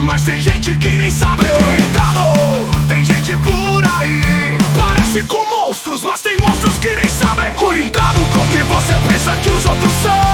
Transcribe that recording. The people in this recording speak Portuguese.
mas tem gente que nem sabe. Cuidado, tem gente por aí, parece com monstros, mas tem monstros que nem sabem. Cuidado com o que você pensa que os outros são.